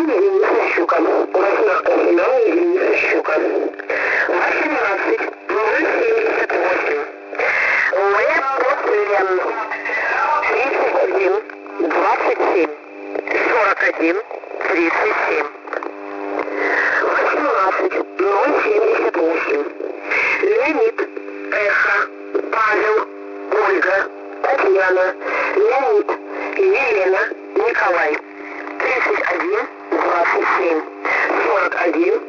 Семена Дениса Щука. Восьмерка Семена Дениса Щука. 18 078. Лен 31 27 41 37. 18 078. Леонид, Эхо, Павел, Ольга, Татьяна, Леонид, Елена, Николай. 31 27 41